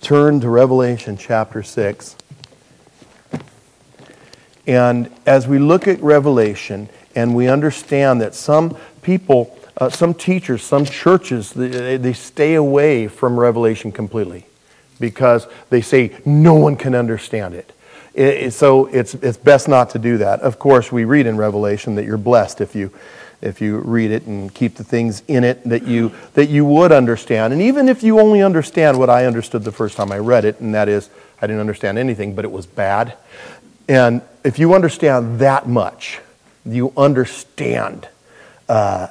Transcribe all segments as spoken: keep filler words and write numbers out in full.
turn to Revelation chapter six. And as we look at Revelation and we understand that some people, uh, some teachers, some churches, they, they stay away from Revelation completely because they say no one can understand it. It, it so it's it's best not to do that. Of course, we read in Revelation that you're blessed if you if you read it and keep the things in it that you that you would understand. And even if you only understand what I understood the first time I read it, and that is I didn't understand anything, but it was bad. And if you understand that much, you understand uh,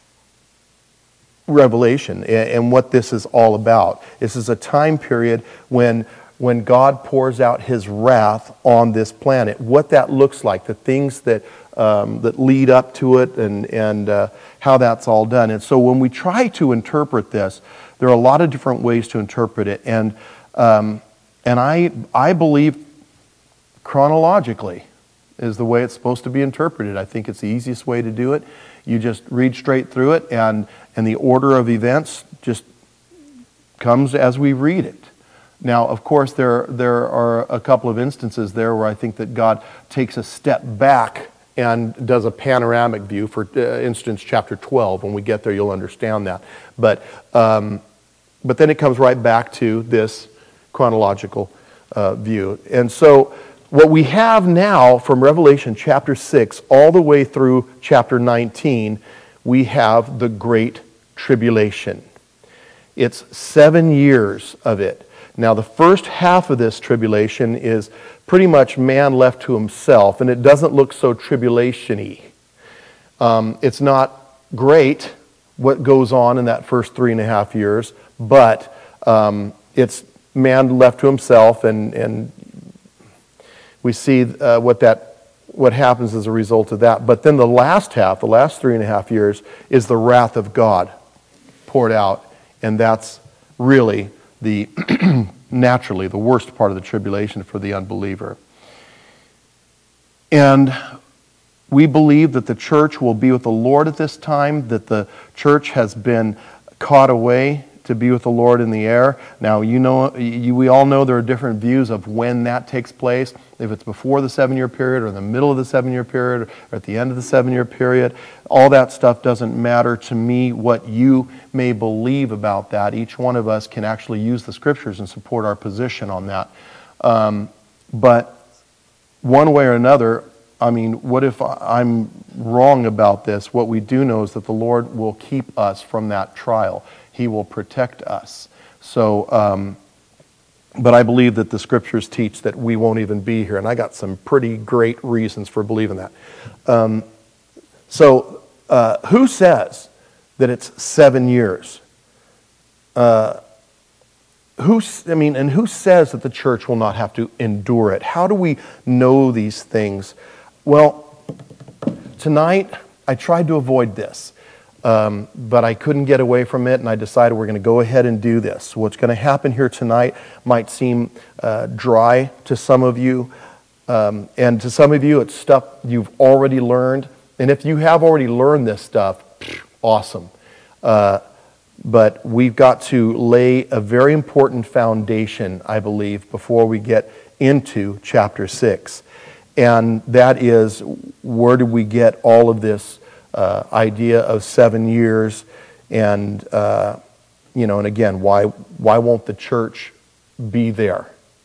Revelation and, and what this is all about. This is a time period when when God pours out His wrath on this planet. What that looks like, the things that um, that lead up to it, and and uh, how that's all done. And so when we try to interpret this, there are a lot of different ways to interpret it. And um, and I I believe chronologically is the way it's supposed to be interpreted. I think it's the easiest way to do it. You just read straight through it, and, and the order of events just comes as we read it. Now, of course, there, there are a couple of instances there where I think that God takes a step back and does a panoramic view. For uh, instance, chapter twelve. When we get there, you'll understand that. But, um, but then it comes right back to this chronological uh, view. And so what we have now from Revelation chapter six all the way through chapter nineteen, we have the Great Tribulation. It's seven years of it. Now, the first half of this tribulation is pretty much man left to himself, and it doesn't look so tribulation-y. Um, it's not great what goes on in that first three and a half years, but um, it's man left to himself, and and we see uh, what that what happens as a result of that. But then the last half, the last three and a half years, is the wrath of God poured out, and that's really the naturally the worst part of the tribulation for the unbeliever. And we believe that the church will be with the Lord at this time, that the church has been caught away to be with the Lord in the air. Now, you know, you, we all know there are different views of when that takes place, if it's before the seven-year period or in the middle of the seven-year period or at the end of the seven-year period. All that stuff doesn't matter to me what you may believe about that. Each one of us can actually use the Scriptures and support our position on that. Um, but one way or another, I mean, what if I'm wrong about this? What we do know is that the Lord will keep us from that trial. He will protect us. So, um, but I believe that the Scriptures teach that we won't even be here, and I got some pretty great reasons for believing that. Um, so, uh, who says that it's seven years? Uh, who, I mean, and who says that the church will not have to endure it? How do we know these things? Well, tonight I tried to avoid this. Um, but I couldn't get away from it, and I decided we're going to go ahead and do this. What's going to happen here tonight might seem uh, dry to some of you, um, and to some of you it's stuff you've already learned. And if you have already learned this stuff, awesome. Uh, but we've got to lay a very important foundation, I believe, before we get into chapter six. And that is, where did we get all of this Uh, idea of seven years, and uh, you know, and again, why why won't the church be there?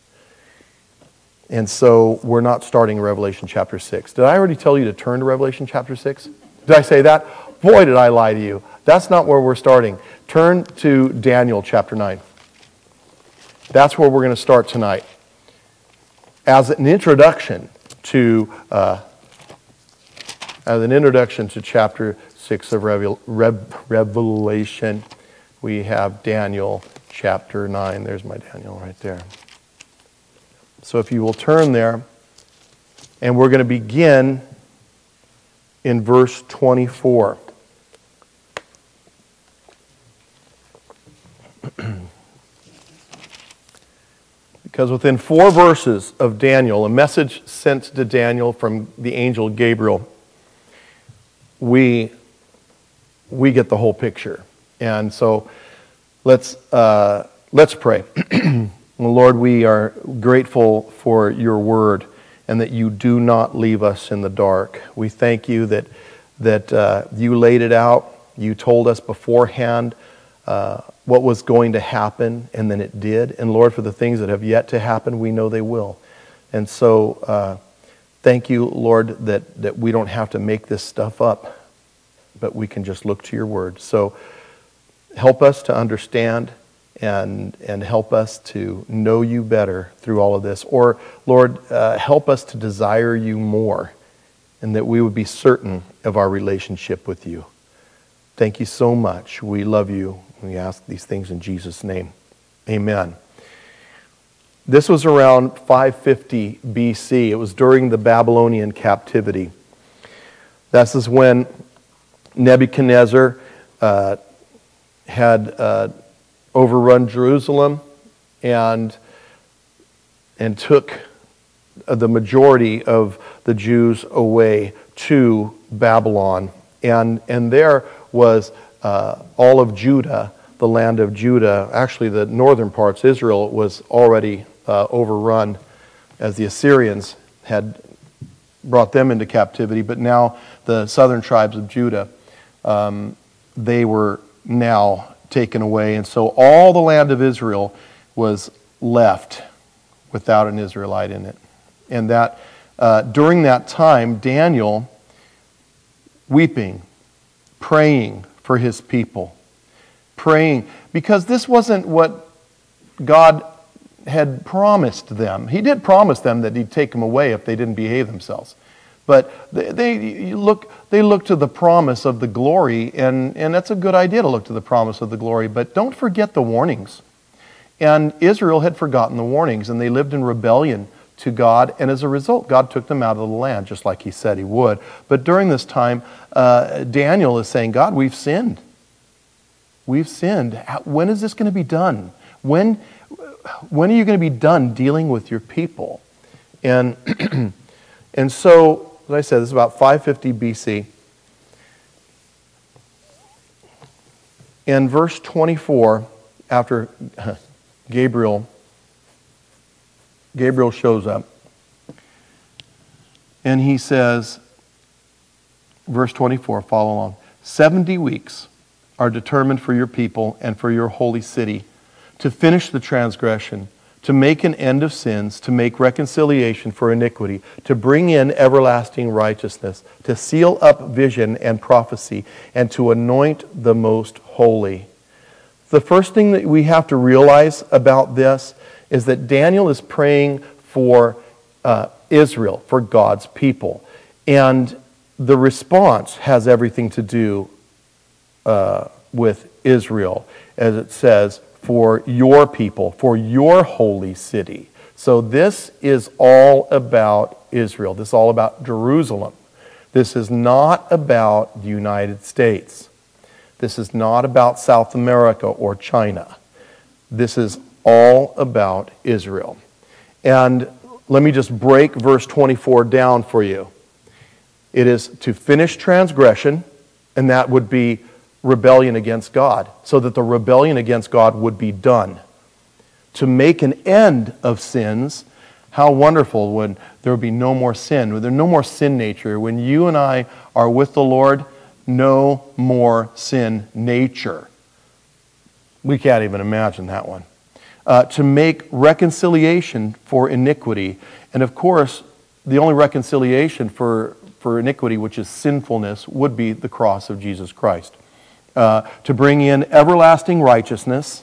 And so we're not starting Revelation chapter six. Did I already tell you to turn to Revelation chapter six? Did I say that? Boy, did I lie to you. That's not where we're starting. Turn to Daniel chapter nine. That's where we're going to start tonight. As an introduction to uh, As an introduction to chapter six of Revel- Rev- Revelation, we have Daniel chapter nine. There's my Daniel right there. So if you will turn there, and we're going to begin in verse twenty-four. Because within four verses of Daniel, a message sent to Daniel from the angel Gabriel, we we get the whole picture. And so let's uh, let's pray. Well, Lord, we are grateful for your word and that you do not leave us in the dark. We thank you that, that uh, you laid it out. You told us beforehand uh, what was going to happen, and then it did. And Lord, for the things that have yet to happen, we know they will. And so uh, thank you, Lord, that, that we don't have to make this stuff up, but we can just look to your word. So help us to understand and and help us to know you better through all of this. Or, Lord, uh, help us to desire you more, and that we would be certain of our relationship with you. Thank you so much. We love you. We ask these things in Jesus' name. Amen. This was around five fifty B C. It was during the Babylonian captivity. This is when Nebuchadnezzar uh, had uh, overrun Jerusalem and and took the majority of the Jews away to Babylon. And, and there was uh, all of Judah, the land of Judah. Actually, the northern parts, Israel, was already uh, overrun as the Assyrians had brought them into captivity. But now the southern tribes of Judah, um, they were now taken away. And so all the land of Israel was left without an Israelite in it. And that uh, during that time, Daniel, weeping, praying for his people, praying, because this wasn't what God had promised them. He did promise them that he'd take them away if they didn't behave themselves. But they, they look they look to the promise of the glory, and, and that's a good idea to look to the promise of the glory, but don't forget the warnings. And Israel had forgotten the warnings, and they lived in rebellion to God, and as a result, God took them out of the land, just like he said he would. But during this time, uh, Daniel is saying, God, we've sinned. We've sinned. When is this going to be done? When, when are you going to be done dealing with your people? And, and so, as I said, this is about five fifty B C. In verse twenty-four, after Gabriel Gabriel shows up, and he says, verse twenty-four, follow along, seventy weeks are determined for your people and for your holy city, to finish the transgression, to make an end of sins, to make reconciliation for iniquity, to bring in everlasting righteousness, to seal up vision and prophecy, and to anoint the most holy. The first thing that we have to realize about this is that Daniel is praying for uh, Israel, for God's people. And the response has everything to do uh, with Israel, as it says, for your people, for your holy city. So this is all about Israel. This is all about Jerusalem. This is not about the United States. This is not about South America or China. This is all about Israel. And let me just break verse twenty-four down for you. It is to finish transgression, and that would be rebellion against God, so that the rebellion against God would be done. To make an end of sins, how wonderful when there would be no more sin, when there's no more sin nature. When you and I are with the Lord, no more sin nature. We can't even imagine that one. Uh, to make reconciliation for iniquity. And of course, the only reconciliation for, for iniquity, which is sinfulness, would be the cross of Jesus Christ. Uh, to bring in everlasting righteousness,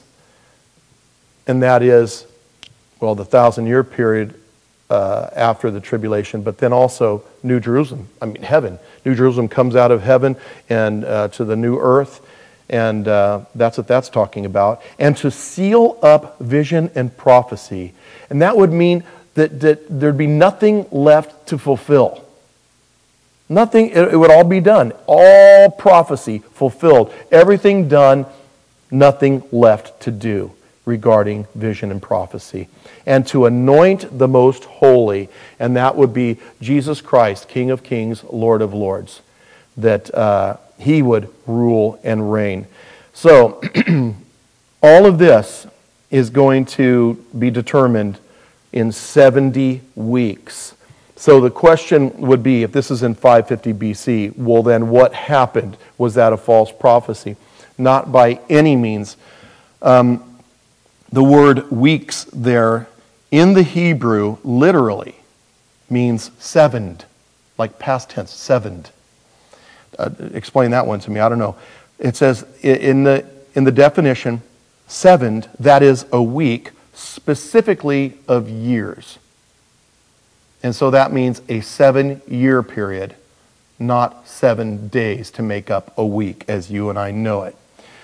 and that is, well, the thousand-year period uh, after the tribulation, but then also New Jerusalem, I mean heaven. New Jerusalem comes out of heaven and uh, to the new earth, and uh, that's what that's talking about. And to seal up vision and prophecy. And that would mean that, that there'd be nothing left to fulfill. Nothing, it, it would all be done. All prophecy fulfilled. Everything done, nothing left to do regarding vision and prophecy. And to anoint the most holy, and that would be Jesus Christ, King of Kings, Lord of Lords. That uh, he would rule and reign. So, all of this is going to be determined in seventy weeks. So the question would be, if this is in five fifty B C, well then what happened? Was that a false prophecy? Not by any means. Um, the word weeks there in the Hebrew literally means sevened, like past tense, sevened. Uh, explain that one to me, I don't know. It says in the, in the definition, sevened, that is a week, specifically of years. And so that means a seven-year period, not seven days to make up a week as you and I know it.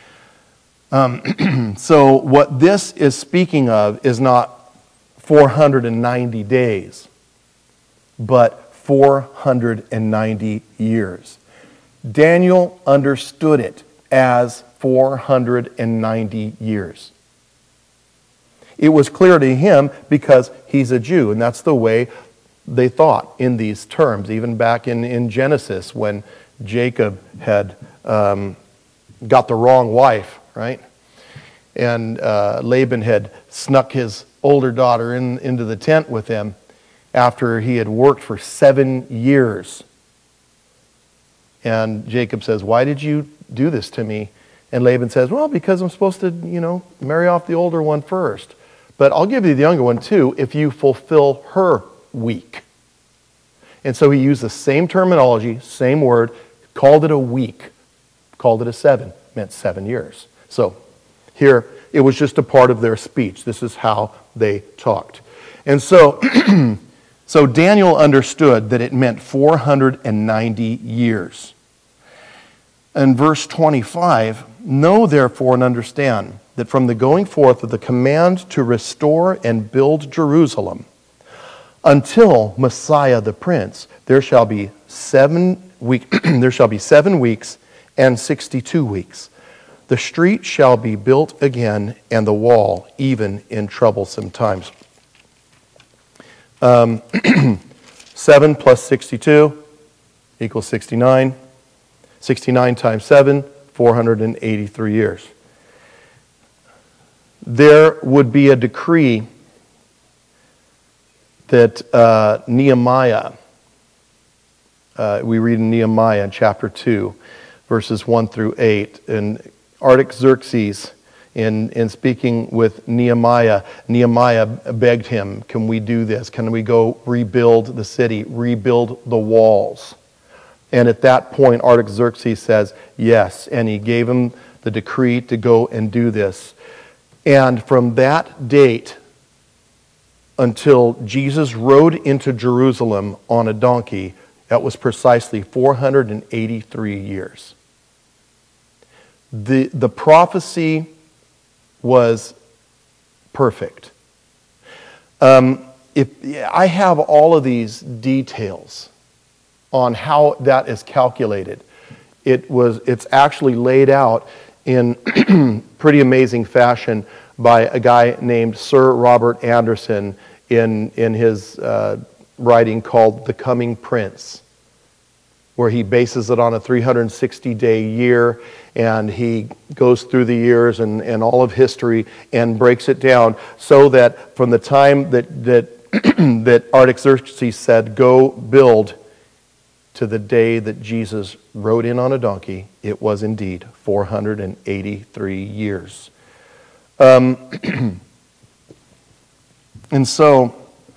Um, so what this is speaking of is not four hundred ninety days, but four hundred ninety years. Daniel understood it as four hundred ninety years. It was clear to him because he's a Jew, and that's the way they thought in these terms, even back in, in Genesis when Jacob had um, got the wrong wife, right? And uh, Laban had snuck his older daughter in, into the tent with him after he had worked for seven years. And Jacob says, "Why did you do this to me?" And Laban says, "Well, because I'm supposed to, you know, marry off the older one first. But I'll give you the younger one too if you fulfill her week." And so he used the same terminology, same word, called it a week, called it a seven, meant seven years. So here, it was just a part of their speech. This is how they talked. And so, so Daniel understood that it meant four hundred ninety years. In verse twenty-five, "Know therefore and understand that from the going forth of the command to restore and build Jerusalem until Messiah the Prince, there shall be seven week there shall be seven weeks and sixty-two weeks. The street shall be built again, and the wall even in troublesome times." Um, seven plus sixty-two equals sixty-nine. sixty-nine times seven, four hundred eighty-three years. There would be a decree that uh, Nehemiah, uh, we read in Nehemiah in chapter two, verses one through eight, and Artaxerxes, in, in speaking with Nehemiah, Nehemiah begged him, "Can we do this? Can we go rebuild the city, rebuild the walls?" And at that point, Artaxerxes says, yes, and he gave him the decree to go and do this. And from that date until Jesus rode into Jerusalem on a donkey, that was precisely four hundred eighty-three years. The, the prophecy was perfect. Um, if I have all of these details on how that is calculated. It was, it's actually laid out in pretty amazing fashion by a guy named Sir Robert Anderson in, in his uh, writing called The Coming Prince, where he bases it on a three hundred sixty day year, and he goes through the years and, and all of history and breaks it down so that from the time that, that, that Artaxerxes said, "Go build," to the day that Jesus rode in on a donkey, it was indeed four hundred eighty-three years. Um, and so,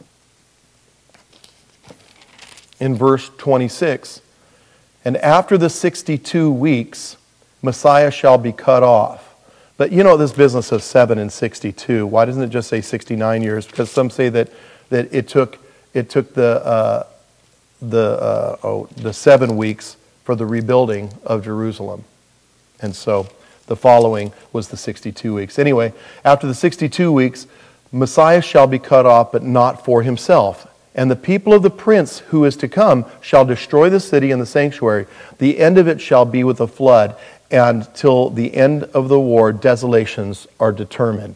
in verse twenty-six, "And after the sixty-two weeks, Messiah shall be cut off." But you know this business of seven and sixty-two. Why doesn't it just say sixty-nine years? Because some say that, that it took it took the uh, the uh, oh the seven weeks for the rebuilding of Jerusalem, and so the following was the sixty-two weeks. Anyway, after the sixty-two weeks, Messiah shall be cut off, but not for himself. And the people of the prince who is to come shall destroy the city and the sanctuary. The end of it shall be with a flood, and till the end of the war, desolations are determined.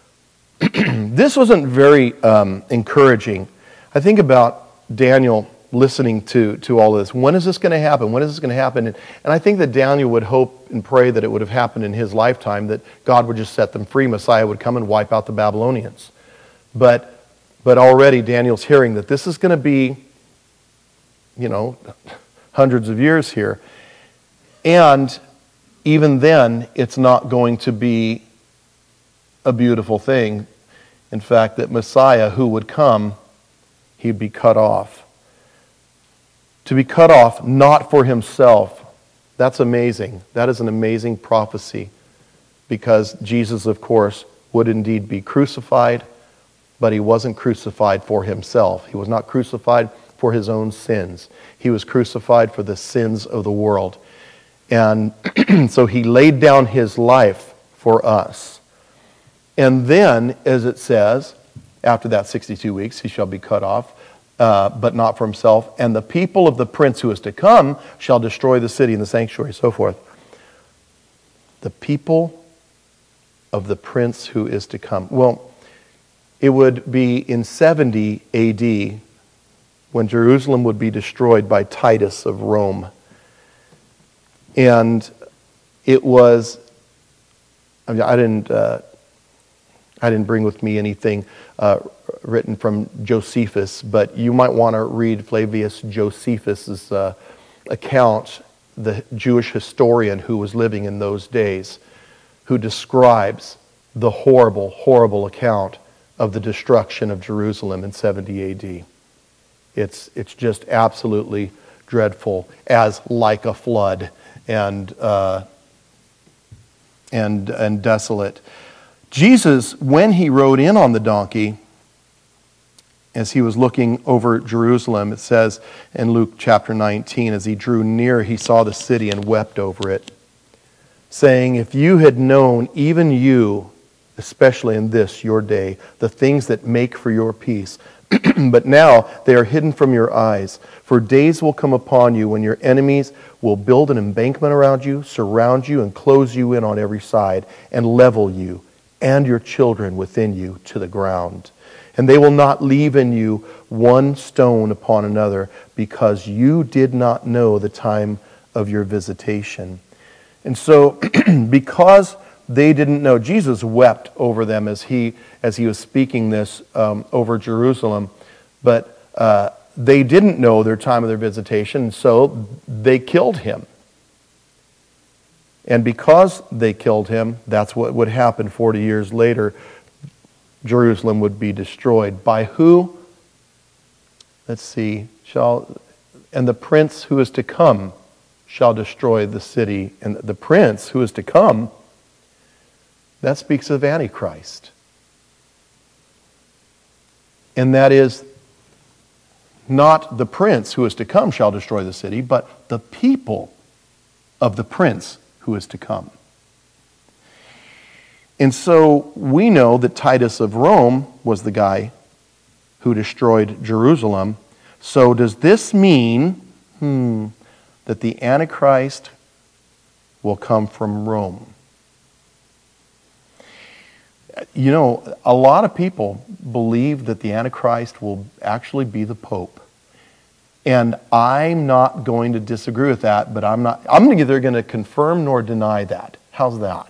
This wasn't very um, encouraging. I think about Daniel listening to, to all this. When is this going to happen? When is this going to happen? And, and I think that Daniel would hope and pray that it would have happened in his lifetime, that God would just set them free. Messiah would come and wipe out the Babylonians. But, but already Daniel's hearing that this is going to be, you know, hundreds of years here. And even then, it's not going to be a beautiful thing. In fact, that Messiah who would come, he'd be cut off. To be cut off, not for himself. That's amazing. That is an amazing prophecy. Because Jesus, of course, would indeed be crucified, but he wasn't crucified for himself. He was not crucified for his own sins. He was crucified for the sins of the world. And so he laid down his life for us. And then, as it says, after that sixty-two weeks, he shall be cut off, uh, but not for himself. And the people of the prince who is to come shall destroy the city and the sanctuary, so forth. The people of the prince who is to come. Well, it would be in seventy A D when Jerusalem would be destroyed by Titus of Rome. And it was, I mean, I didn't, uh, I didn't bring with me anything uh, written from Josephus, but you might want to read Flavius Josephus's uh, account, the Jewish historian who was living in those days, who describes the horrible, horrible account of the destruction of Jerusalem in seventy A D. It's, it's just absolutely dreadful, as like a flood and uh, and and desolate. Jesus, when he rode in on the donkey, as he was looking over Jerusalem, it says in Luke chapter nineteen, as he drew near, he saw the city and wept over it, saying, if you had known, even you, especially in this your day, the things that make for your peace, but now they are hidden from your eyes. For days will come upon you when your enemies will build an embankment around you, surround you, and close you in on every side, and level you and your children within you to the ground. And they will not leave in you one stone upon another, because you did not know the time of your visitation. And so, because they didn't know, Jesus wept over them as he as he was speaking this um, over Jerusalem, but uh, they didn't know their time of their visitation, so they killed him. And because they killed him, that's what would happen forty years later. Jerusalem would be destroyed. By who? Let's see. Shall and the prince who is to come shall destroy the city. And the prince who is to come, that speaks of Antichrist. And that is not the prince who is to come shall destroy the city, but the people of the prince who is to come. And so we know that Titus of Rome was the guy who destroyed Jerusalem. So does this mean hmm, that the Antichrist will come from Rome? You know, a lot of people believe that the Antichrist will actually be the Pope. And I'm not going to disagree with that, but I'm not, I'm neither going to confirm nor deny that. How's that?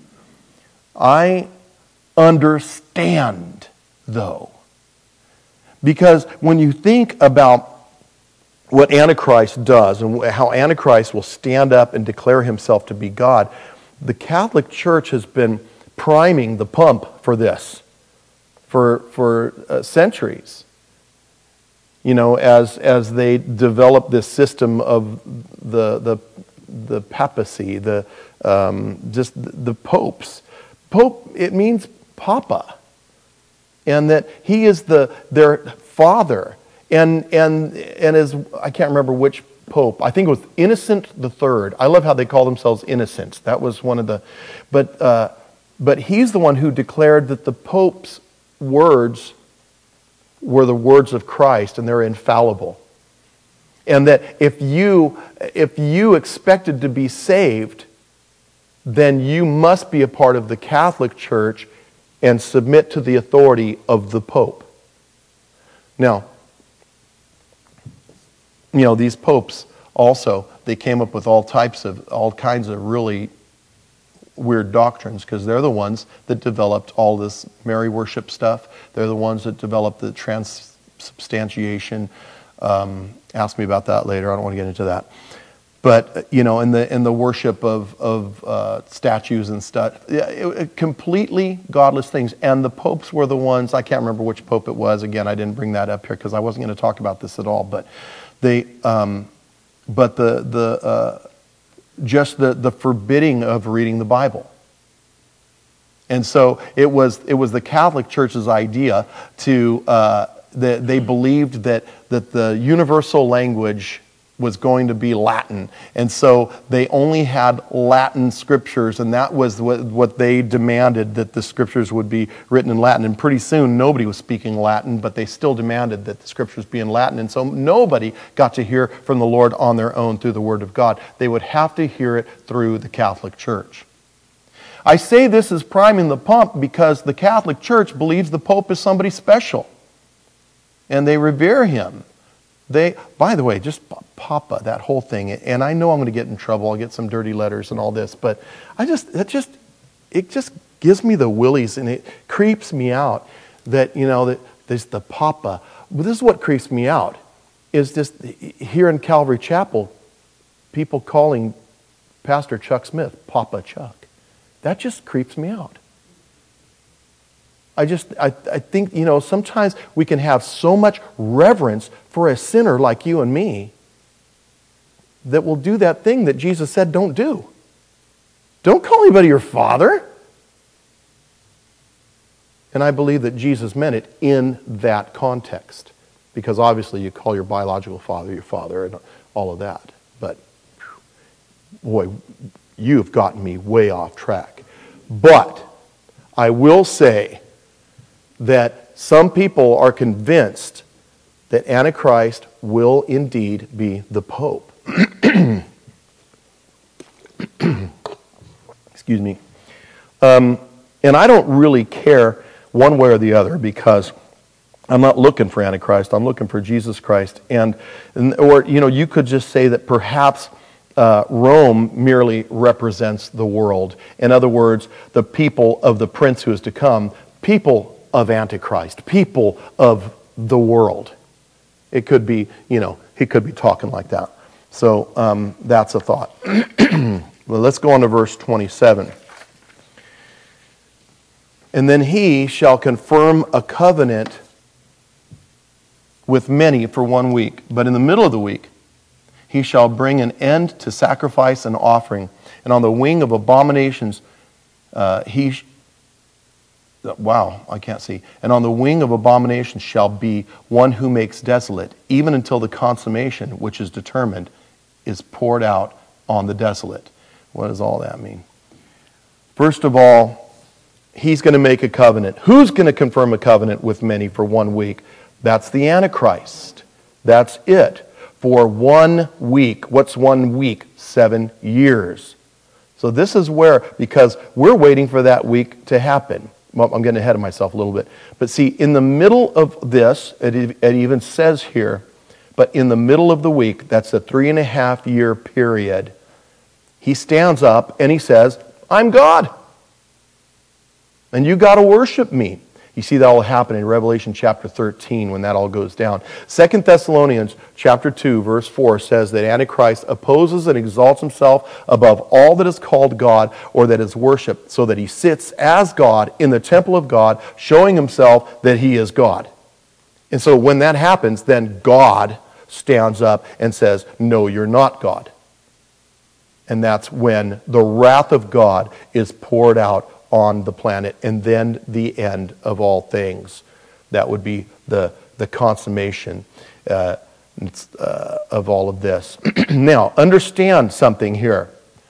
I understand, though. Because when you think about what Antichrist does and how Antichrist will stand up and declare himself to be God, the Catholic Church has been priming the pump for this for for uh, centuries. You know, as as they develop this system of the the the papacy, the um, just the popes. Pope, it means Papa, and that he is the their father. And and and as I can't remember which pope. I think it was Innocent the Third. I love how they call themselves innocents. That was one of the, but. Uh, But he's the one who declared that the Pope's words were the words of Christ and they're infallible. And that if you, if you expected to be saved, then you must be a part of the Catholic Church and submit to the authority of the Pope. Now, you know, these popes also, they came up with all types of, all kinds of really weird doctrines, because they're the ones that developed all this Mary worship stuff. They're the ones that developed the transubstantiation. Um, ask me about that later. I don't want to get into that. But, you know, in the in the worship of, of uh, statues and stuff, yeah, it, it, completely godless things. And the popes were the ones, I can't remember which pope it was. Again, I didn't bring that up here because I wasn't going to talk about this at all. But they, um, but the the uh, just the the forbidding of reading the Bible. And so it was it was the Catholic Church's idea to uh, that they believed that that the universal language was going to be Latin. And so they only had Latin scriptures, and that was what, what they demanded, that the scriptures would be written in Latin. And pretty soon nobody was speaking Latin, but they still demanded that the scriptures be in Latin. And so nobody got to hear from the Lord on their own through the Word of God. They would have to hear it through the Catholic Church. I say this is priming the pump because the Catholic Church believes the Pope is somebody special, and they revere him. They, by the way, just Papa, that whole thing, and I know I'm going to get in trouble. I'll get some dirty letters and all this, but I just, it just, it just gives me the willies, and it creeps me out that, you know, that there's the Papa. Well, this is what creeps me out, is just here in Calvary Chapel, people calling Pastor Chuck Smith Papa Chuck. That just creeps me out. I just, I, I think, you know, sometimes we can have so much reverence for a sinner like you and me that will do that thing that Jesus said don't do. Don't call anybody your father. And I believe that Jesus meant it in that context, because obviously you call your biological father your father and all of that. But, boy, you've gotten me way off track. But I will say that some people are convinced that Antichrist will indeed be the Pope. Excuse me. Um, and I don't really care one way or the other, because I'm not looking for Antichrist. I'm looking for Jesus Christ. And, and or, you know, you could just say that perhaps uh, Rome merely represents the world. In other words, the people of the prince who is to come, people of Antichrist, people of the world. It could be, you know, he could be talking like that. So um, that's a thought. Well, let's go on to verse twenty-seven. And then he shall confirm a covenant with many for one week, but in the middle of the week he shall bring an end to sacrifice and offering, and on the wing of abominations uh, he sh- Wow, I can't see. And on the wing of abomination shall be one who makes desolate, even until the consummation, which is determined, is poured out on the desolate. What does all that mean? First of all, he's going to make a covenant. Who's going to confirm a covenant with many for one week? That's the Antichrist. That's it. For one week. What's one week? Seven years. So this is where, because we're waiting for that week to happen. Well, I'm getting ahead of myself a little bit. But see, in the middle of this, it, it even says here, but in the middle of the week, that's a three and a half year period, he stands up and he says, I'm God. And you got to worship me. You see that all happen in Revelation chapter thirteen when that all goes down. Second Thessalonians chapter two verse four says that Antichrist opposes and exalts himself above all that is called God or that is worshipped, so that he sits as God in the temple of God, showing himself that he is God. And so when that happens, then God stands up and says, no, you're not God. And that's when the wrath of God is poured out on the planet, and then the end of all things. That would be the, the consummation uh, uh, of all of this. Now, understand something here.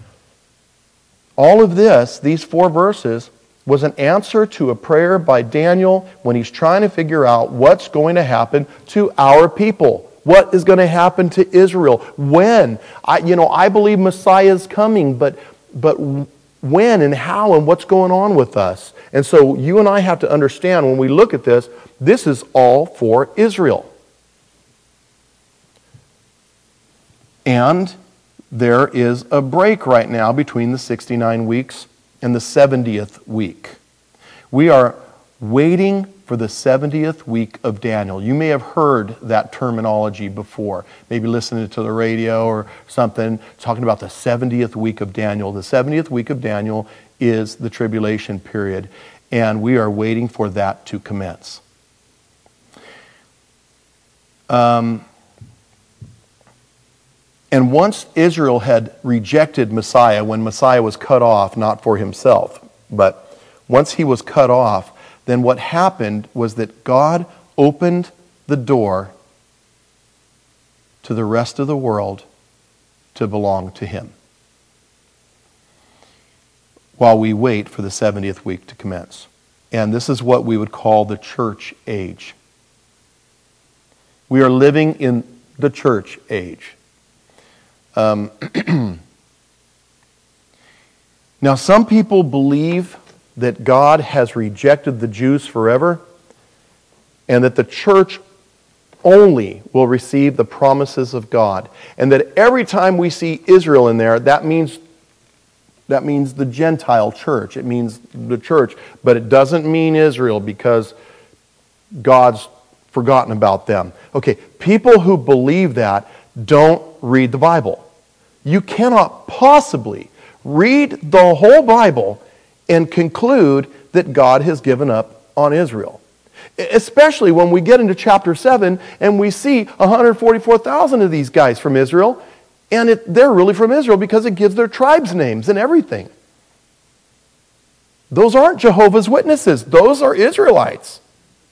All of this, these four verses, was an answer to a prayer by Daniel when he's trying to figure out what's going to happen to our people. What is going to happen to Israel? When? I, you know, I believe Messiah is coming, but but when and how and what's going on with us. And so you and I have to understand when we look at this, this is all for Israel. And there is a break right now between the sixty-nine weeks and the seventieth week. We are waiting for the seventieth week of Daniel. You may have heard that terminology before, maybe listening to the radio or something, talking about the seventieth week of Daniel. The seventieth week of Daniel is the tribulation period, and we are waiting for that to commence. Um, and once Israel had rejected Messiah, when Messiah was cut off, not for himself, but once he was cut off, then what happened was that God opened the door to the rest of the world to belong to him, while we wait for the seventieth week to commence. And this is what we would call the church age. We are living in the church age. Um, now, some people believe that God has rejected the Jews forever and that the church only will receive the promises of God. And that every time we see Israel in there, that means that means the Gentile church. It means the church. But it doesn't mean Israel because God's forgotten about them. Okay, people who believe that don't read the Bible. You cannot possibly read the whole Bible and conclude that God has given up on Israel. Especially when we get into chapter seven and we see one hundred forty-four thousand of these guys from Israel, and it, they're really from Israel because it gives their tribes names and everything. Those aren't Jehovah's Witnesses. Those are Israelites.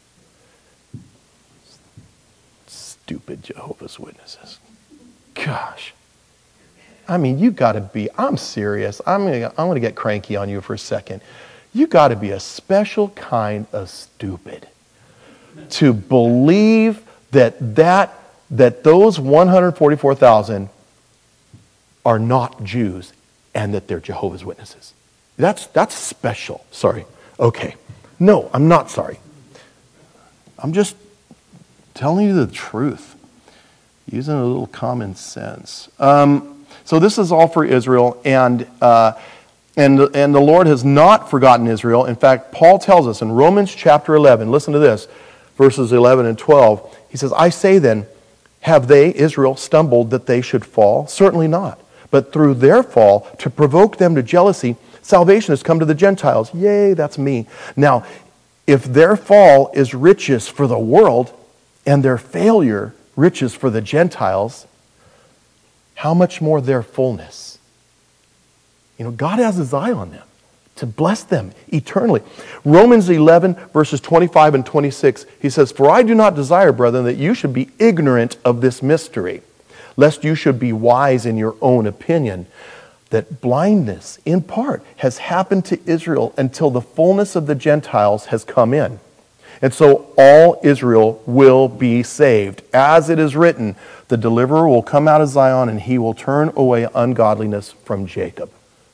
Stupid Jehovah's Witnesses. Gosh. I mean, you got to be, I'm serious. I'm going to I'm going to get cranky on you for a second. You got to be a special kind of stupid to believe that that that those one hundred forty-four thousand are not Jews and that they're Jehovah's Witnesses. That's that's special. Sorry. Okay. No, I'm not sorry. I'm just telling you the truth. Using a little common sense. Um, so this is all for Israel, and uh, and and the Lord has not forgotten Israel. In fact, Paul tells us in Romans chapter eleven, listen to this, verses eleven and twelve. He says, I say then, have they, Israel, stumbled that they should fall? Certainly not. But through their fall, to provoke them to jealousy, salvation has come to the Gentiles. Yay, that's me. Now, if their fall is riches for the world, and their failure riches for the Gentiles, how much more their fullness? You know, God has his eye on them to bless them eternally. Romans eleven, verses twenty-five and twenty-six, he says, For I do not desire, brethren, that you should be ignorant of this mystery, lest you should be wise in your own opinion, that blindness, in part, has happened to Israel until the fullness of the Gentiles has come in. And so all Israel will be saved. As it is written, the deliverer will come out of Zion and he will turn away ungodliness from Jacob.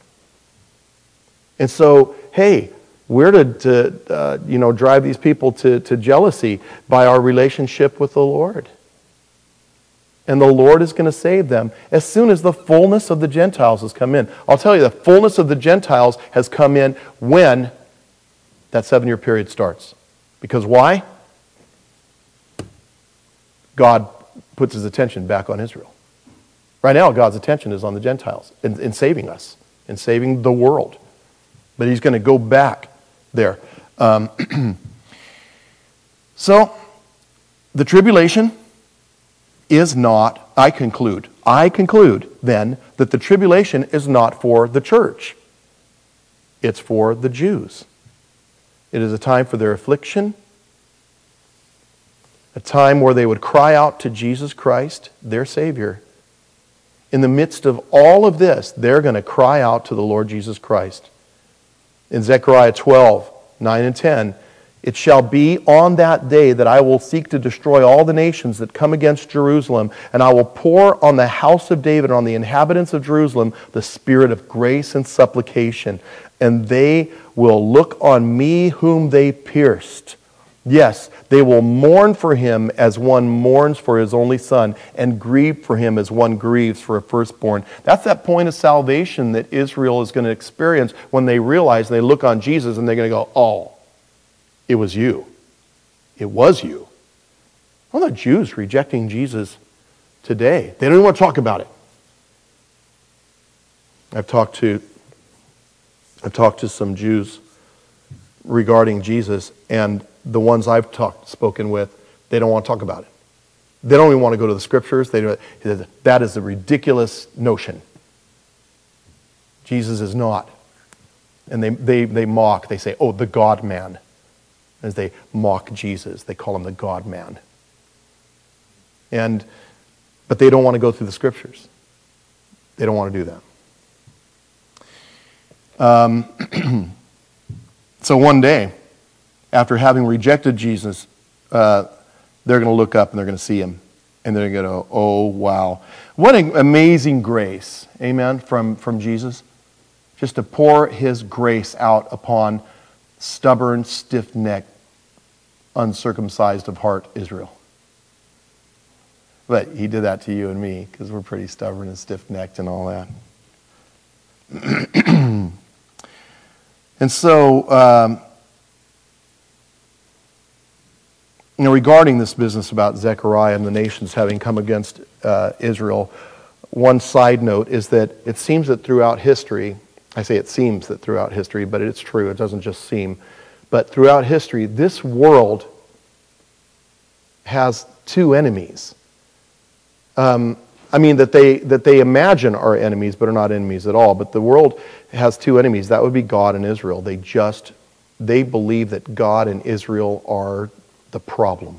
And so, hey, we're to, to uh, you know, drive these people to, to jealousy by our relationship with the Lord. And the Lord is going to save them as soon as the fullness of the Gentiles has come in. I'll tell you, the fullness of the Gentiles has come in when that seven-year period starts. Because why? God puts his attention back on Israel. Right now, God's attention is on the Gentiles in, in saving us, in saving the world. But he's going to go back there. Um, so, the tribulation is not, I conclude, I conclude then that the tribulation is not for the church. It's for the Jews. It is a time for their affliction, a time where they would cry out to Jesus Christ, their Savior. In the midst of all of this, they're going to cry out to the Lord Jesus Christ. In Zechariah twelve, nine and ten, it shall be on that day that I will seek to destroy all the nations that come against Jerusalem, and I will pour on the house of David and on the inhabitants of Jerusalem the spirit of grace and supplication. And they will look on me whom they pierced, Yes, they will mourn for him as one mourns for his only son, and grieve for him as one grieves for a firstborn. That's that point of salvation that Israel is going to experience when they realize, they look on Jesus and they're going to go, oh, it was you. It was you. Well, the Jews rejecting Jesus today. They don't even want to talk about it. I've talked to I've talked to some Jews regarding Jesus, and the ones I've talked spoken with, they don't want to talk about it. They don't even want to go to the scriptures. They don't, that is a ridiculous notion. Jesus is not. And they, they, they mock. They say, oh, the God-man. As they mock Jesus, they call him the God-man. And, but they don't want to go through the scriptures. They don't want to do that. Um, so one day, after having rejected Jesus, uh, they're going to look up and they're going to see him. And they're going to go, oh, wow. What an amazing grace, amen, from, from Jesus. Just to pour his grace out upon stubborn, stiff-necked, uncircumcised of heart Israel. But he did that to you and me because we're pretty stubborn and stiff-necked and all that. And so, um, you know, regarding this business about Zechariah and the nations having come against uh, Israel, one side note is that it seems that throughout history, I say it seems that throughout history, but it's true, it doesn't just seem, but throughout history, this world has two enemies. Um, I mean, that they that they imagine are enemies, but are not enemies at all. But the world has two enemies. That would be God and Israel. They just, they believe that God and Israel are the problem.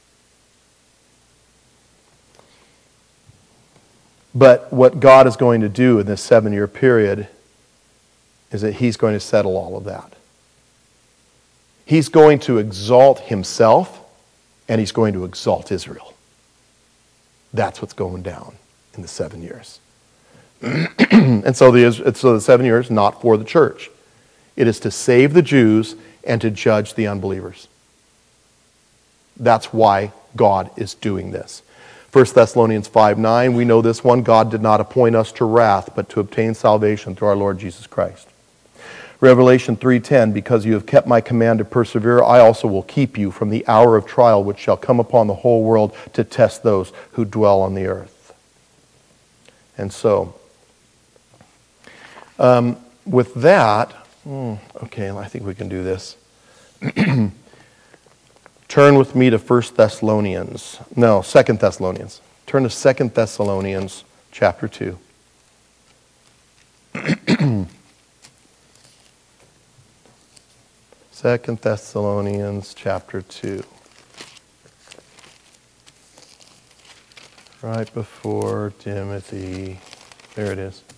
But what God is going to do in this seven-year period is that he's going to settle all of that. He's going to exalt himself, and he's going to exalt Israel. That's what's going down in the seven years. And so the, so the seven years, not for the church. It is to save the Jews and to judge the unbelievers. That's why God is doing this. First Thessalonians five nine, we know this one, God did not appoint us to wrath, but to obtain salvation through our Lord Jesus Christ. Revelation three ten, because you have kept my command to persevere, I also will keep you from the hour of trial which shall come upon the whole world to test those who dwell on the earth. And so, um, with that, okay, I think we can do this. Turn with me to First Thessalonians. No, Second Thessalonians. Turn to Second Thessalonians chapter two. Second Thessalonians chapter two. Right before Timothy. There it is.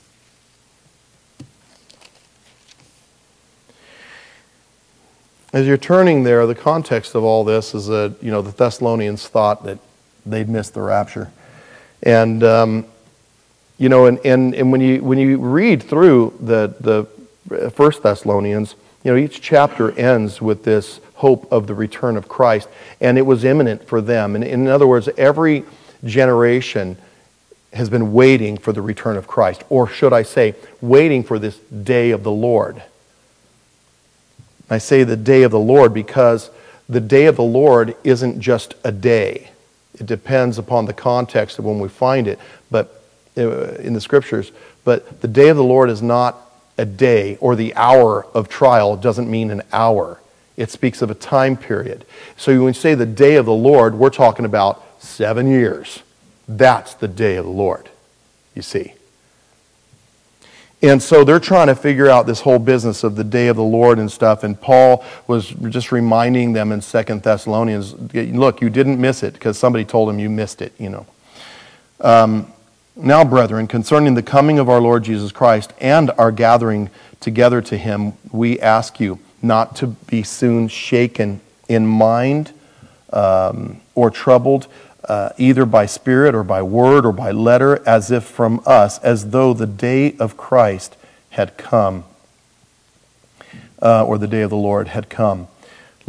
As you're turning there, the context of all this is that, you know, the Thessalonians thought that they'd missed the rapture. And, um, you know, and, and, and when you when you read through the, the First Thessalonians, you know, each chapter ends with this hope of the return of Christ, and it was imminent for them. And in other words, every generation has been waiting for the return of Christ, or should I say, waiting for this day of the Lord. I say the day of the Lord because the day of the Lord isn't just a day. It depends upon the context of when we find it, but in the scriptures. But the day of the Lord is not a day, or the hour of trial doesn't mean an hour. It speaks of a time period. So when we say the day of the Lord, we're talking about seven years. That's the day of the Lord, you see. And so they're trying to figure out this whole business of the day of the Lord and stuff. And Paul was just reminding them in Second Thessalonians, look, you didn't miss it because somebody told him you missed it, you know. Um, now, brethren, concerning the coming of our Lord Jesus Christ and our gathering together to him, we ask you not to be soon shaken in mind um, or troubled, Uh, either by spirit or by word or by letter, as if from us, as though the day of Christ had come, uh, or the day of the Lord had come.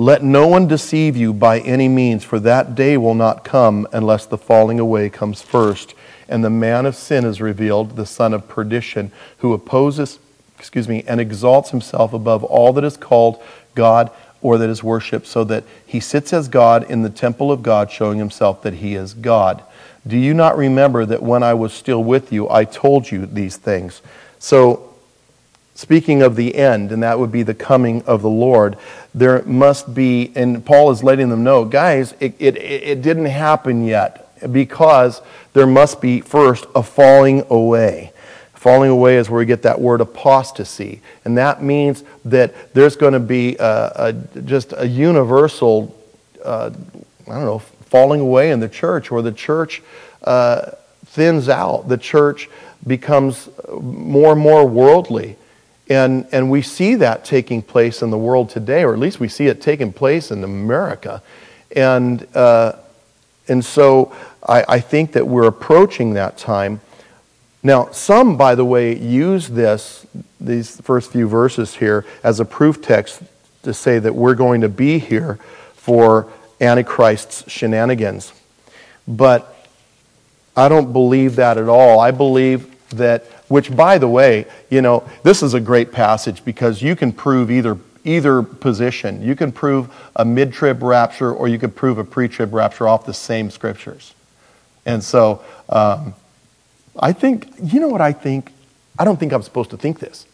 Let no one deceive you by any means, for that day will not come unless the falling away comes first, and the man of sin is revealed, the son of perdition, who opposes, excuse me, and exalts himself above all that is called God or that is worshipped, so that he sits as God in the temple of God, showing himself that he is God. Do you not remember that when I was still with you, I told you these things? So, speaking of the end, and that would be the coming of the Lord, there must be, and Paul is letting them know, guys, it, it, it didn't happen yet, because there must be first a falling away. Falling away is where we get that word apostasy, and that means that there's going to be a, a, just a universal, uh, I don't know, falling away in the church, where the church uh, thins out, the church becomes more and more worldly. And and we see that taking place in the world today, or at least we see it taking place in America. And uh, and so I, I think that we're approaching that time. Now, some, by the way, use this, these first few verses here, as a proof text to say that we're going to be here for Antichrist's shenanigans. But I don't believe that at all. I believe that, which, by the way, you know, this is a great passage because you can prove either either position. You can prove a mid-trib rapture, or you can prove a pre-trib rapture off the same scriptures. And so, um, I think, you know what I think? I don't think I'm supposed to think this.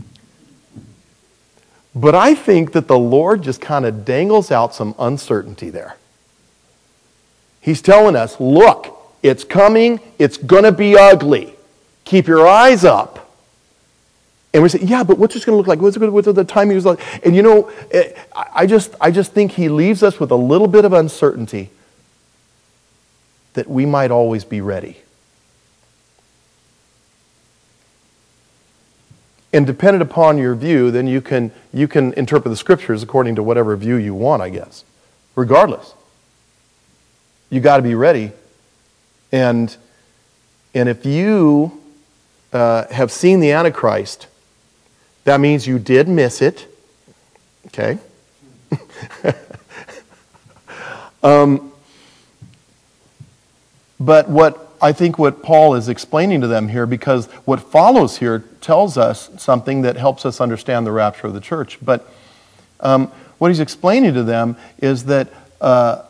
But I think that the Lord just kind of dangles out some uncertainty there. He's telling us, look, it's coming, it's going to be ugly. Keep your eyes up. And we say, yeah, but what's this going to look like? What's, it, what's the timing was like? And you know, I just, I just think he leaves us with a little bit of uncertainty that we might always be ready. And dependent upon your view, then you can you can interpret the scriptures according to whatever view you want, I guess. Regardless, you got to be ready. And and if you uh, have seen the Antichrist, that means you did miss it. Okay. um, but what I think what Paul is explaining to them here, because what follows here tells us something that helps us understand the rapture of the church. But um, what he's explaining to them is that uh,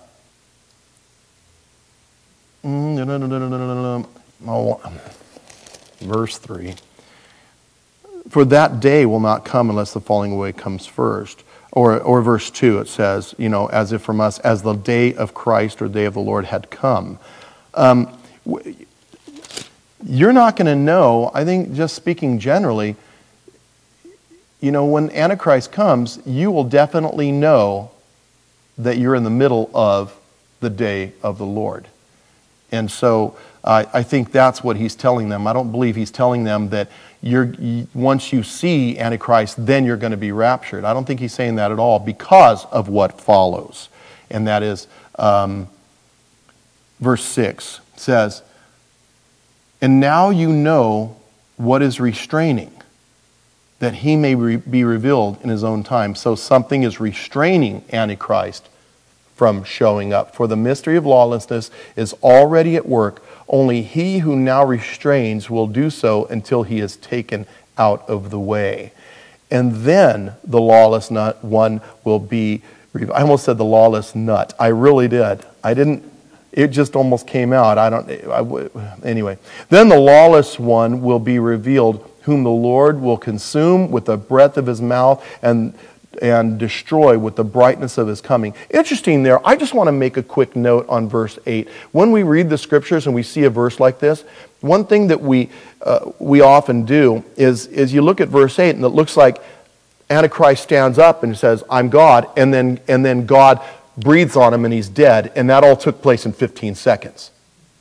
verse three, for that day will not come unless the falling away comes first. Or, or verse two, it says, you know, as if from us, as the day of Christ or day of the Lord had come. Um, You're not going to know, I think just speaking generally, you know, when Antichrist comes, you will definitely know that you're in the middle of the day of the Lord. And so uh, I think that's what he's telling them. I don't believe he's telling them that you're once you see Antichrist, then you're going to be raptured. I don't think he's saying that at all, because of what follows. And that is, um, verse six says, and now you know what is restraining, that he may re- be revealed in his own time. So something is restraining Antichrist from showing up. For the mystery of lawlessness is already at work. Only he who now restrains will do so until he is taken out of the way. And then the lawless nut one will be, I almost said the lawless nut. I really did. I didn't. It just almost came out. I don't. I, anyway, then the lawless one will be revealed, whom the Lord will consume with the breath of his mouth and and destroy with the brightness of his coming. Interesting there. I just want to make a quick note on verse eight. When we read the scriptures and we see a verse like this, one thing that we uh, we often do is is you look at verse eight and it looks like Antichrist stands up and says, "I'm God," and then and then God breathes on him and he's dead, and that all took place in fifteen seconds.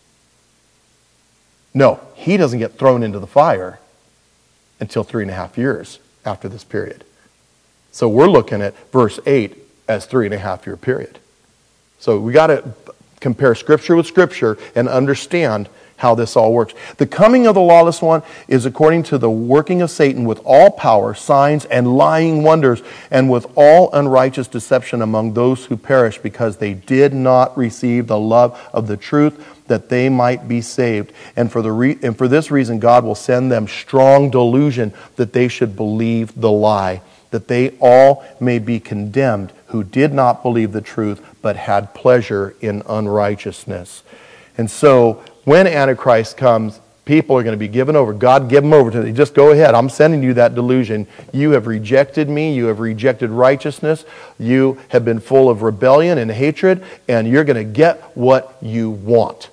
No, he doesn't get thrown into the fire until three and a half years after this period. So we're looking at verse eight as three and a half year period. So we got to compare Scripture with Scripture and understand how this all works. The coming of the lawless one is according to the working of Satan with all power, signs, and lying wonders, and with all unrighteous deception among those who perish, because they did not receive the love of the truth, that they might be saved. And for the re- and for this reason God will send them strong delusion, that they should believe the lie, that they all may be condemned who did not believe the truth, but had pleasure in unrighteousness. And so, when Antichrist comes, people are going to be given over. God, give them over to me. Just go ahead. I'm sending you that delusion. You have rejected me. You have rejected righteousness. You have been full of rebellion and hatred, and you're going to get what you want.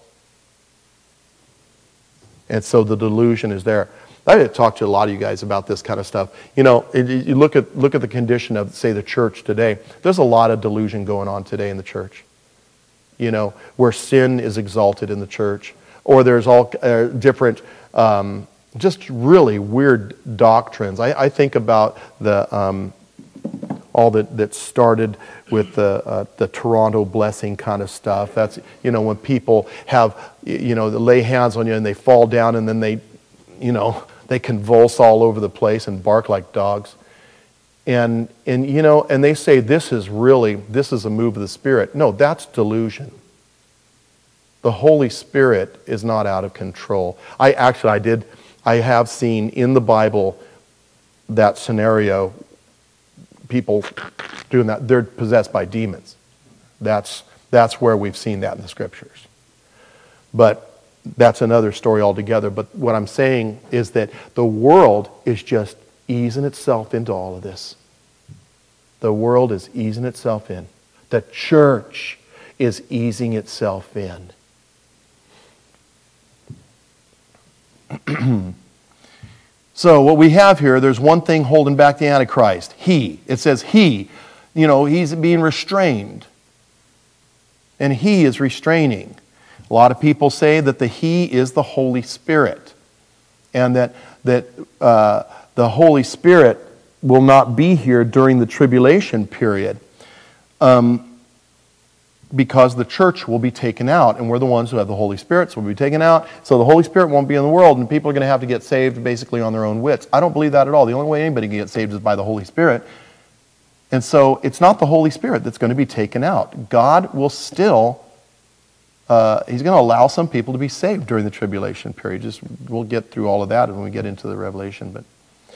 And so the delusion is there. I had talked to a lot of you guys about this kind of stuff. You know, it, you look at look at the condition of, say, the church today. There's a lot of delusion going on today in the church. You know, where sin is exalted in the church. Or there's all uh, different, um, just really weird doctrines. I, I think about the um, all that, that started with the uh, the Toronto blessing kind of stuff. That's, you know, when people have, you know, they lay hands on you and they fall down and then they, you know, they convulse all over the place and bark like dogs. And, and you know, and they say this is really, this is a move of the Spirit. No, that's delusion. The Holy Spirit is not out of control. I actually, I did, I have seen in the Bible that scenario, people doing that, they're possessed by demons. That's, that's where we've seen that in the Scriptures. But that's another story altogether. But what I'm saying is that the world is just easing itself into all of this. The world is easing itself in. The church is easing itself in. So what we have here, there's one thing holding back the Antichrist. He. It says he. You know, he's being restrained. And he is restraining. A lot of people say that the he is the Holy Spirit. And that, that uh, the Holy Spirit will not be here during the tribulation period. Um, because the church will be taken out, and we're the ones who have the Holy Spirit, so we'll be taken out. So the Holy Spirit won't be in the world, and people are going to have to get saved basically on their own wits. I don't believe that at all. The only way anybody can get saved is by the Holy Spirit. And so it's not the Holy Spirit that's going to be taken out. God will still, uh, He's going to allow some people to be saved during the tribulation period. Just we'll get through all of that when we get into the Revelation. But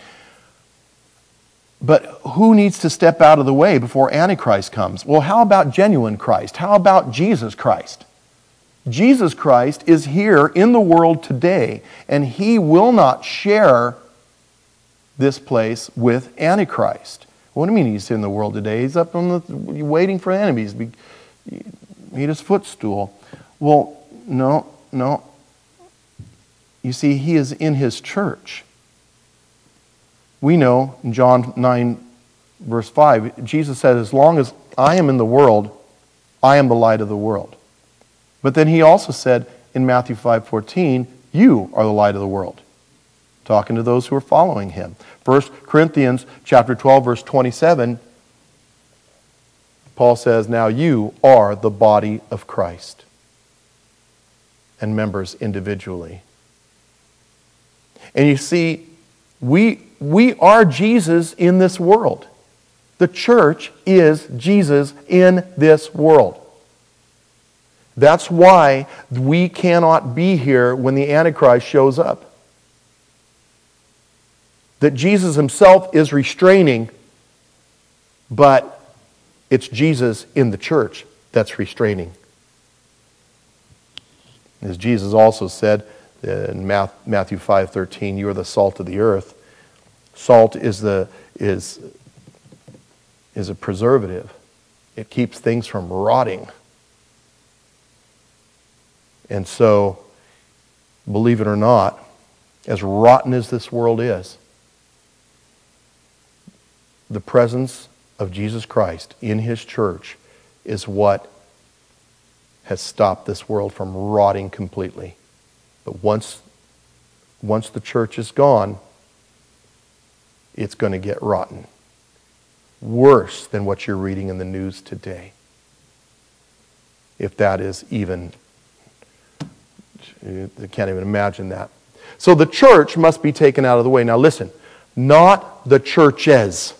But who needs to step out of the way before Antichrist comes? Well, how about genuine Christ? How about Jesus Christ? Jesus Christ is here in the world today, and He will not share this place with Antichrist. What do you mean He's in the world today? He's up on the, waiting for enemies. Eat His footstool. Well, no, no. You see, He is in His church. We know in John nine, verse five, Jesus said, as long as I am in the world, I am the light of the world. But then He also said in Matthew five fourteen, you are the light of the world. Talking to those who are following Him. First Corinthians chapter twelve, verse twenty-seven, Paul says, now you are the body of Christ and members individually. And you see, we We are Jesus in this world. The church is Jesus in this world. That's why we cannot be here when the Antichrist shows up. That Jesus Himself is restraining, but it's Jesus in the church that's restraining. As Jesus also said in Matthew five thirteen, you are the salt of the earth. Salt is the is is a preservative. It keeps things from rotting. And so, believe it or not, as rotten as this world is, the presence of Jesus Christ in His church is what has stopped this world from rotting completely. But once once the church is gone, it's going to get rotten. Worse than what you're reading in the news today. if that is even, I can't even imagine that. So the church must be taken out of the way. Now listen, not the churches.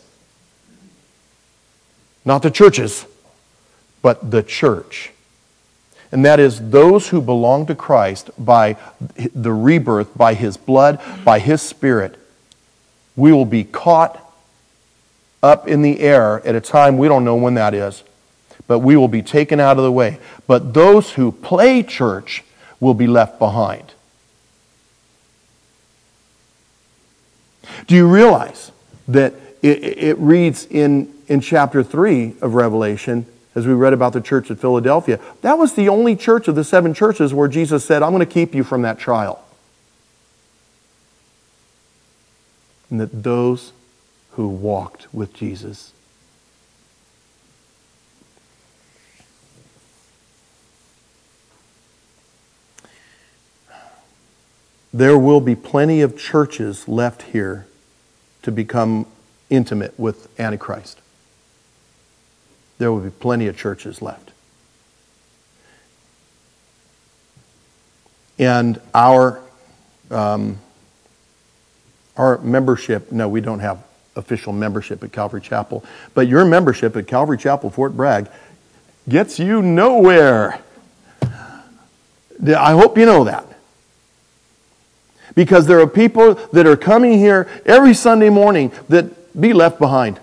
Not the churches, but the church. And that is those who belong to Christ by the rebirth, by His blood, by His Spirit. We will be caught up in the air at a time we don't know when that is, but we will be taken out of the way. But those who play church will be left behind. Do you realize that it, it reads in, in chapter three of Revelation, as we read about the church at Philadelphia, that was the only church of the seven churches where Jesus said, I'm going to keep you from that trial. And that those who walked with Jesus. There will be plenty of churches left here to become intimate with Antichrist. There will be plenty of churches left. And our um, our membership, no, we don't have official membership at Calvary Chapel, but your membership at Calvary Chapel, Fort Bragg, gets you nowhere. I hope you know that. Because there are people that are coming here every Sunday morning that be left behind.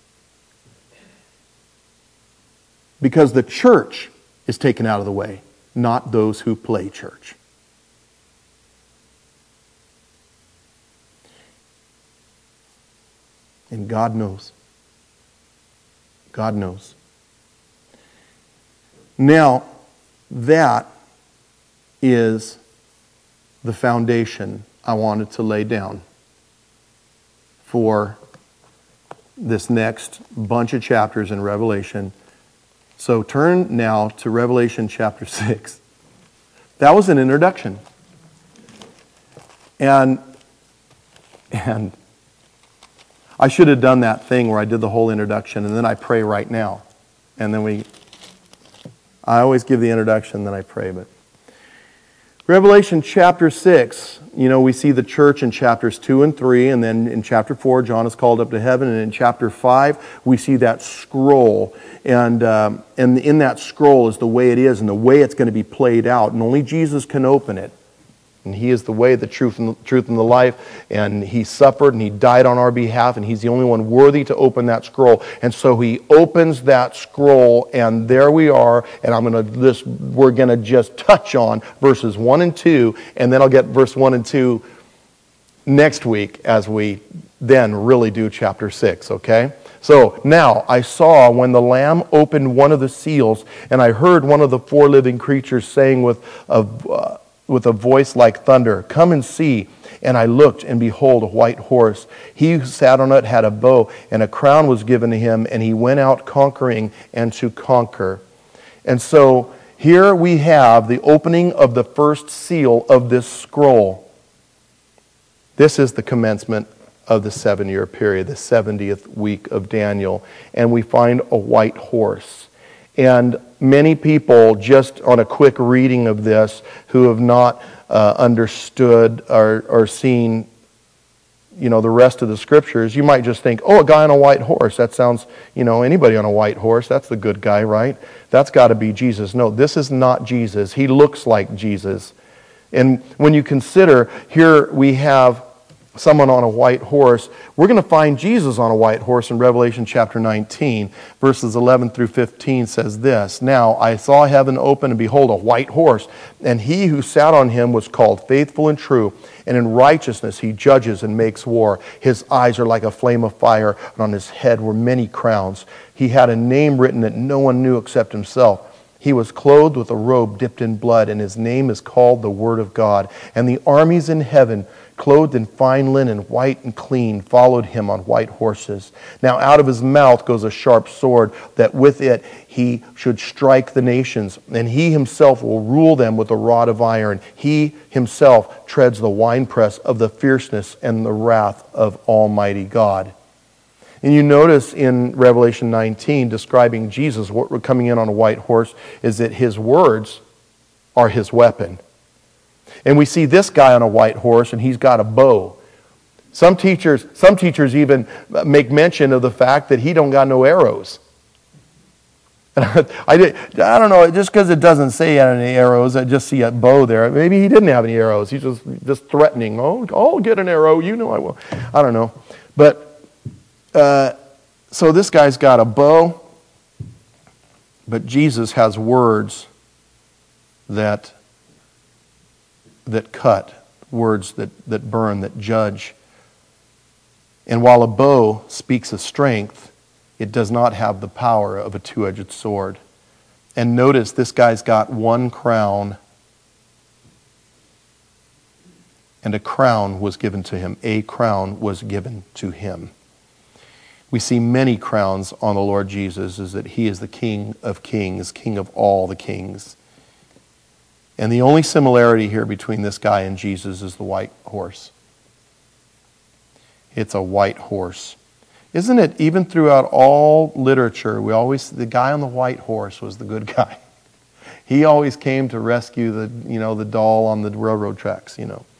Because the church is taken out of the way, not those who play church. And God knows. God knows. Now, that is the foundation I wanted to lay down for this next bunch of chapters in Revelation. So turn now to Revelation chapter six. That was an introduction. And, and I should have done that thing where I did the whole introduction and then I pray right now. And then we, I always give the introduction, then I pray. But Revelation chapter six, you know, we see the church in chapters two and three, and then in chapter four, John is called up to heaven, and in chapter five, we see that scroll, and um, and in that scroll is the way it is and the way it's going to be played out, and only Jesus can open it. And He is the way, the truth, and the truth and the life. And He suffered and He died on our behalf. And He's the only one worthy to open that scroll. And so He opens that scroll, and there we are. And I'm going to this. We're going to just touch on verses one and two, and then I'll get verse one and two next week as we then really do chapter six. Okay. So now I saw when the Lamb opened one of the seals, and I heard one of the four living creatures saying with a uh, with a voice like thunder, "Come and see." And I looked, and behold, a white horse. He who sat on it had a bow, and a crown was given to him, and he went out conquering and to conquer. And so here we have the opening of the first seal of this scroll. This is the commencement of the seven-year period, the seventieth week of Daniel. And we find a white horse. And many people, just on a quick reading of this, who have not uh, understood or, or seen, you know, the rest of the scriptures, you might just think, oh, a guy on a white horse. That sounds, you know, anybody on a white horse, that's the good guy, right? That's got to be Jesus. No, this is not Jesus. He looks like Jesus. And when you consider, here we have someone on a white horse. We're going to find Jesus on a white horse in Revelation chapter nineteen. Verses eleven through fifteen says this, "Now I saw heaven open, and behold, a white horse. And he who sat on him was called Faithful and True. And in righteousness he judges and makes war. His eyes are like a flame of fire, and on his head were many crowns. He had a name written that no one knew except himself. He was clothed with a robe dipped in blood, and his name is called the Word of God. And the armies in heaven, clothed in fine linen, white and clean, followed him on white horses. Now out of his mouth goes a sharp sword, that with it he should strike the nations, and he himself will rule them with a rod of iron. He himself treads the winepress of the fierceness and the wrath of Almighty God." And you notice in Revelation nineteen, describing Jesus coming in on a white horse, is that his words are his weapon. And we see this guy on a white horse, and he's got a bow. Some teachers, some teachers even make mention of the fact that he don't got no arrows. And I, I, did, I don't know, just because it doesn't say he had any arrows, I just see a bow there. Maybe he didn't have any arrows. He's just, just threatening. Oh, I'll get an arrow. You know I will. I don't know. But, uh, so this guy's got a bow, but Jesus has words that, that cut, words that, that burn, that judge. And while a bow speaks of strength, it does not have the power of a two-edged sword. And notice this guy's got one crown, and a crown was given to him. A crown was given to him. We see many crowns on the Lord Jesus, is that he is the King of kings, King of all the kings. And the only similarity here between this guy and Jesus is the white horse. It's a white horse. Isn't it, even throughout all literature, we always, the guy on the white horse was the good guy. He always came to rescue the, you know, the doll on the railroad tracks, you know.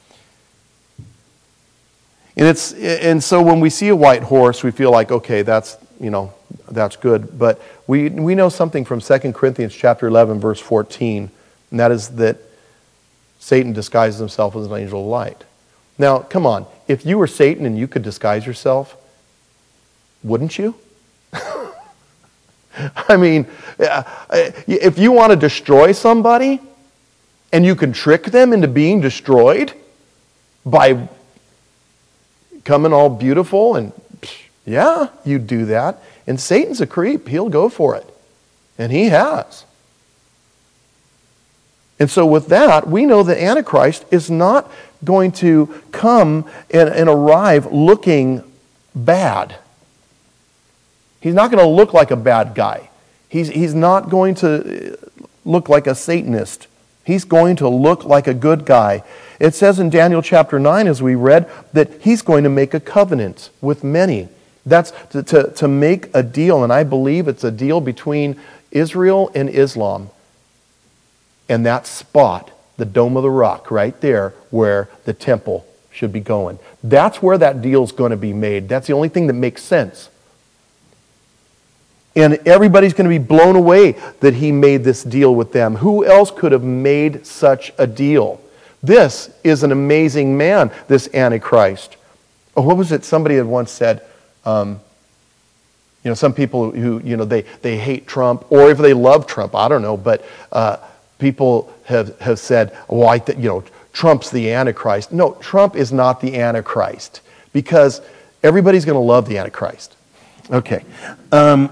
And it's, and so when we see a white horse, we feel like, okay, that's, you know, that's good. But we, we know something from Second Corinthians chapter eleven, verse fourteen, and that is that Satan disguises himself as an angel of light. Now, come on, if you were Satan and you could disguise yourself, wouldn't you? I mean, if you want to destroy somebody and you can trick them into being destroyed by coming all beautiful and, yeah, you do that. And Satan's a creep. He'll go for it. And he has. And so with that, we know that Antichrist is not going to come and, and arrive looking bad. He's not going to look like a bad guy. He's, he's not going to look like a Satanist. He's going to look like a good guy. It says in Daniel chapter nine, as we read, that he's going to make a covenant with many. That's to, to, to make a deal, and I believe it's a deal between Israel and Islam. And that spot, the Dome of the Rock, right there, where the temple should be going. That's where that deal's going to be made. That's the only thing that makes sense. And everybody's going to be blown away that he made this deal with them. Who else could have made such a deal? This is an amazing man, this Antichrist. Oh, what was it? Somebody had once said, um, you know, some people who, you know, they, they hate Trump, or if they love Trump, I don't know, but uh, people have, have said, well, I th- you know, Trump's the Antichrist. No, Trump is not the Antichrist, because everybody's going to love the Antichrist. Okay. Um,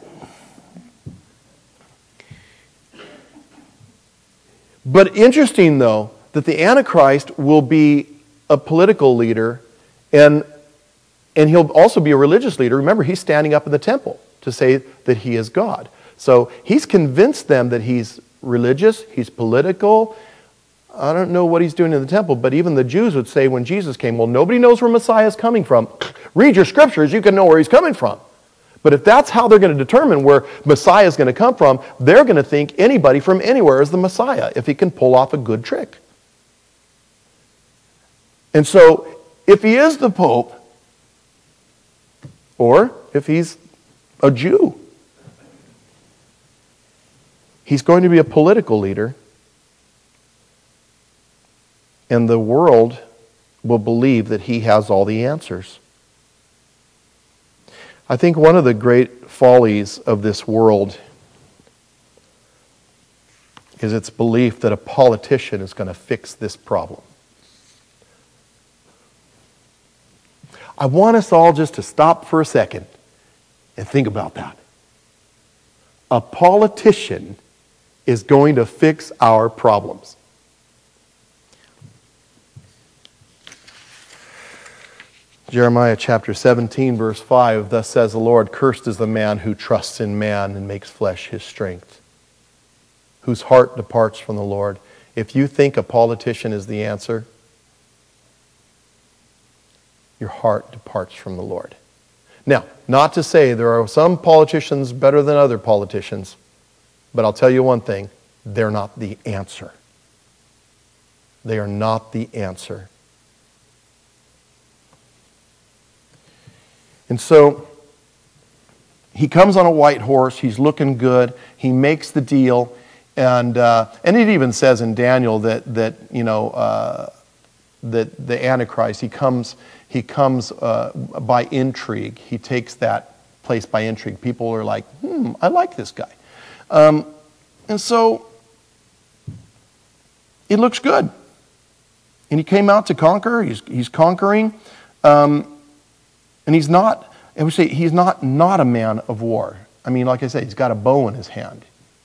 But interesting, though, that the Antichrist will be a political leader, and, and he'll also be a religious leader. Remember, he's standing up in the temple to say that he is God. So he's convinced them that he's religious, he's political. I don't know what he's doing in the temple, but even the Jews would say when Jesus came, well, nobody knows where Messiah is coming from. Read your scriptures, you can know where he's coming from. But if that's how they're going to determine where Messiah is going to come from, they're going to think anybody from anywhere is the Messiah if he can pull off a good trick. And so, if he is the Pope, or if he's a Jew, he's going to be a political leader, and the world will believe that he has all the answers. I think one of the great follies of this world is its belief that a politician is going to fix this problem. I want us all just to stop for a second and think about that. A politician is going to fix our problems. Jeremiah chapter seventeen, verse five, thus says the Lord, cursed is the man who trusts in man and makes flesh his strength, whose heart departs from the Lord. If you think a politician is the answer, your heart departs from the Lord. Now, not to say there are some politicians better than other politicians, but I'll tell you one thing, they're not the answer. They are not the answer. And so, he comes on a white horse, he's looking good, he makes the deal, and uh, and it even says in Daniel that, that you know, uh, that the Antichrist, he comes, he comes uh, by intrigue. He takes that place by intrigue. People are like, hmm, I like this guy. Um, and so, it looks good. And he came out to conquer, he's, he's conquering, um, and he's not, I would say, he's not not a man of war. I mean, like I said, he's got a bow in his hand.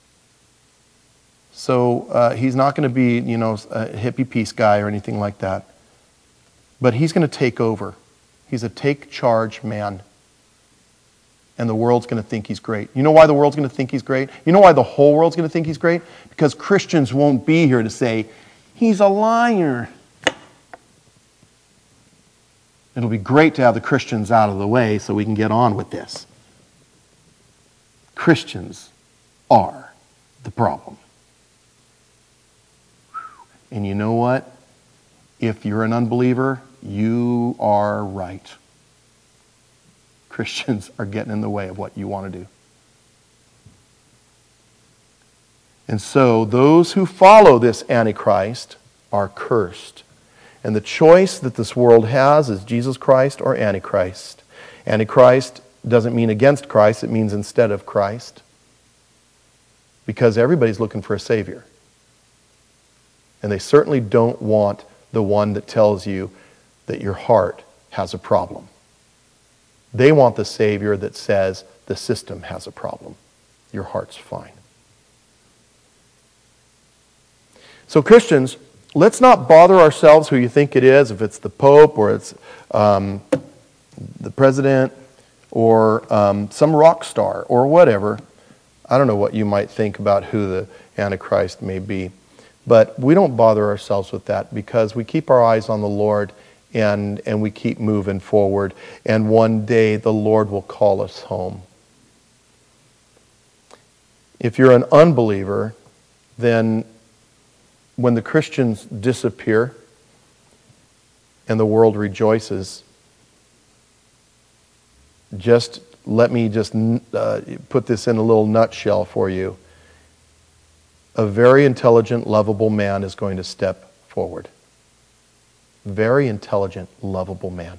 So uh, he's not going to be, you know, a hippie peace guy or anything like that. But he's going to take over. He's a take charge man. And the world's going to think he's great. You know why the world's going to think he's great? You know why the whole world's going to think he's great? Because Christians won't be here to say, he's a liar. It'll be great to have the Christians out of the way so we can get on with this. Christians are the problem. And you know what? If you're an unbeliever, you are right. Christians are getting in the way of what you want to do. And so those who follow this Antichrist are cursed. And the choice that this world has is Jesus Christ or Antichrist. Antichrist doesn't mean against Christ, it means instead of Christ. Because everybody's looking for a Savior. And they certainly don't want the one that tells you that your heart has a problem. They want the Savior that says the system has a problem. Your heart's fine. So Christians, let's not bother ourselves who you think it is, if it's the Pope or it's um, the President or um, some rock star or whatever. I don't know what you might think about who the Antichrist may be. But we don't bother ourselves with that because we keep our eyes on the Lord and, and we keep moving forward. And one day the Lord will call us home. If you're an unbeliever, then when the Christians disappear and the world rejoices, just let me just uh, put this in a little nutshell for you. A very intelligent, lovable man is going to step forward. Very intelligent, lovable man.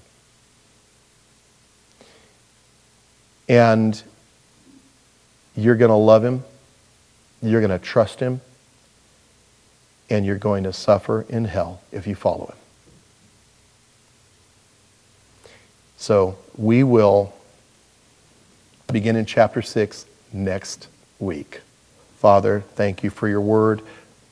And you're going to love him, you're going to trust him, and you're going to suffer in hell if you follow him. So we will begin in chapter six next week. Father, thank you for your word.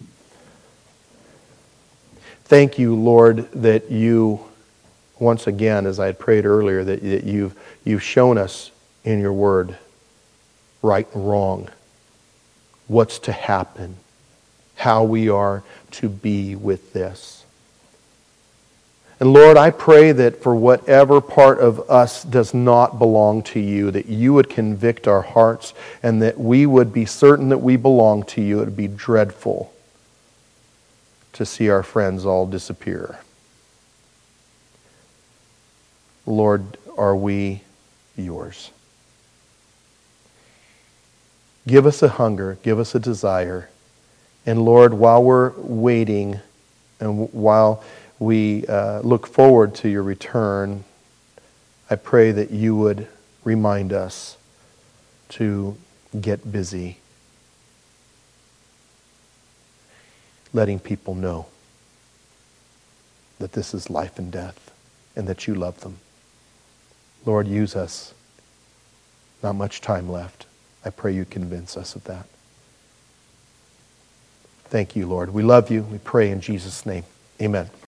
Thank you, Lord, that you, once again, as I had prayed earlier, that, that you've, you've shown us in your word right and wrong, what's to happen, how we are to be with this. And Lord, I pray that for whatever part of us does not belong to you, that you would convict our hearts and that we would be certain that we belong to you. It would be dreadful to see our friends all disappear. Lord, are we yours? Give us a hunger, give us a desire. And Lord, while we're waiting and while we uh, look forward to your return, I pray that you would remind us to get busy letting people know that this is life and death and that you love them. Lord, use us. Not much time left. I pray you convince us of that. Thank you, Lord. We love you. We pray in Jesus' name. Amen.